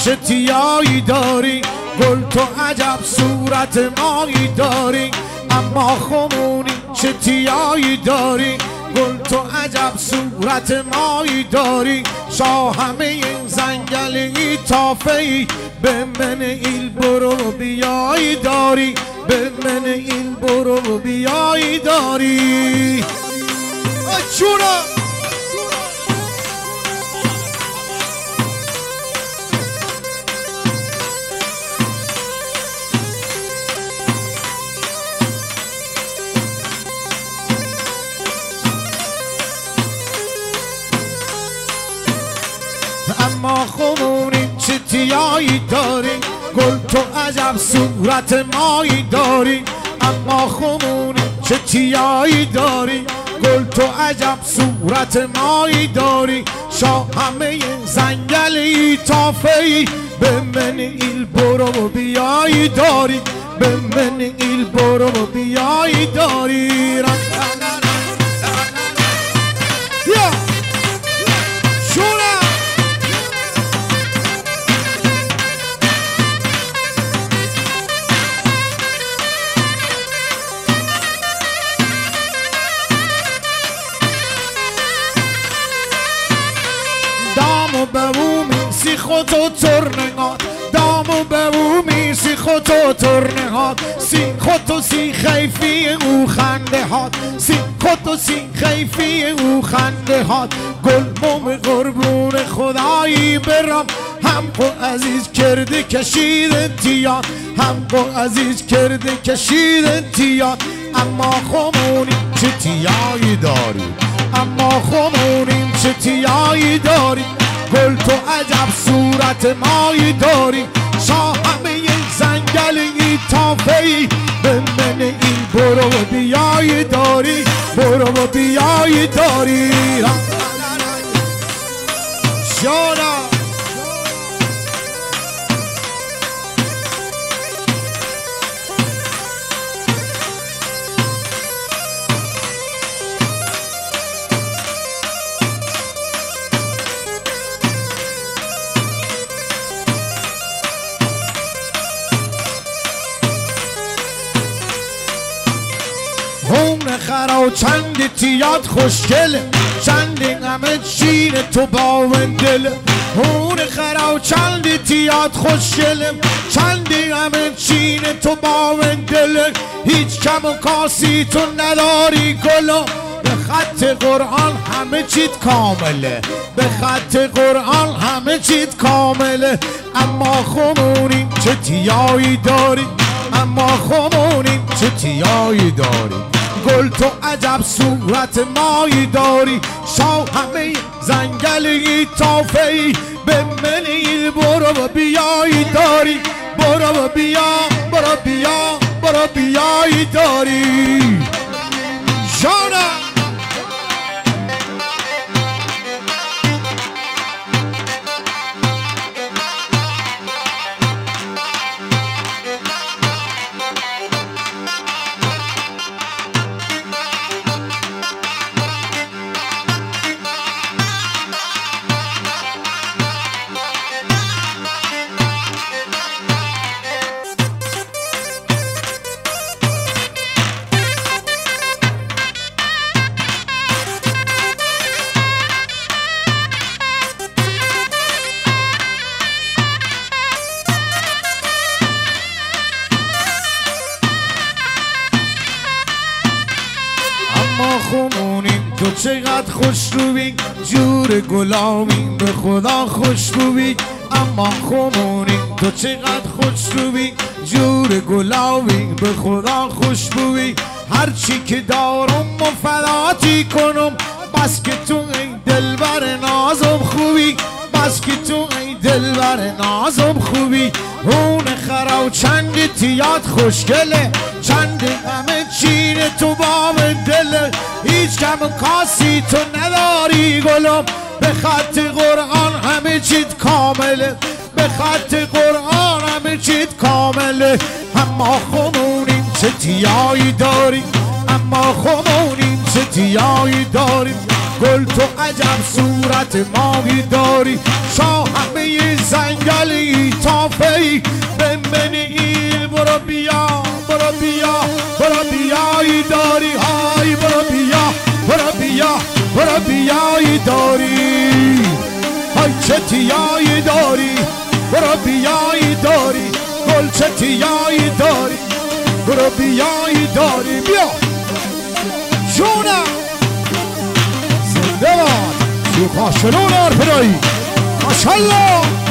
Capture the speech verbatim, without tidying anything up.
چه تیایی داری، گل تو عجب صورت مایی داری. اما خمونی چه تیایی داری، گل تو عجب صورت مایی داری. شاه همه این زنگلی تافهی، به من ایل برو بیایی داری، به من ایل برو بیایی داری. چورا اما خمونی چه تیایی داری، گل تو عجب صورت مایی داری. اما خمونی چه تیایی داری، گل تو عجب صورت مایی داری. شاه همه زنگلی تافهی، به من ایل برو بیایی داری، به من ایل برو بیایی داری. یا شورا دامو به او میسی خود و ترنهات، دامو به او میسی خود و ترنهات. سی خود و سی خیفی او خنده هات، سی خود و سی خیفی او خنده هات. گل موم قربون خدایی برم، هم خو عزیز کرده کشید انتیاد، هم خو عزیز کرده کشید انتیاد. اما خمونی چه تیایی داری، اما خمونیم چه تیایی داری، گل تو عجب صورت مایی داری. شاه همه زنگلی تافهی، به من این برو بیایی داری، برو بیایی داری. شانا هون خرا چند تیاد خوشگله، چند همه چین تو باوندله. هون خرا چند تیاد خوشگله، چند همه چین تو باوندله. هیچ کم و کاسی تو نداری گلا، به خط قرآن همه چیت کامله، به خط قرآن همه چیت کامله. اما خمونی چه تیایی داری، اما خمونی چه تیایی داری، گل تو عجب صورت مایی داری. شاه همه زنگلی تافهی، به من ایل برو بیایی داری، برو بیا برو بیا برو بیایی داری. جانا خمونیم تو چقدر خوش روی، جور گلابی به خدا خوشبوی. اما خمونیم تو چقدر خوش روی، جور گلابی به خدا خوشبوی. هرچی که دارم و فداتی کنم، بس که تو ای دلبر نازم خوبی، بس که تو ای دلبر نازم خوبی. هون خرا چند تیاد خوشگله، چند همه چین تو باب دله. هیچ کم کاسی تو نداری گلم، به خط قرآن همه چیت کامله، به خط قرآن همه چیت کامله. اما خمونیم چه تیایی داریم، اما خمونیم چه تیایی داریم، گل تو عجب صورت ماهی داری، شاه همه زنگلی تافهی بمبنی ایل برو بیا برو بیا برو بیایی داری های برو بیا برو بیا برو بیایی داری های چه تیایی داری برو بیایی داری گل چه تیایی داری برو بیایی داری بیا جونم زنده باد سوخاشلون آرپرایی ماشالله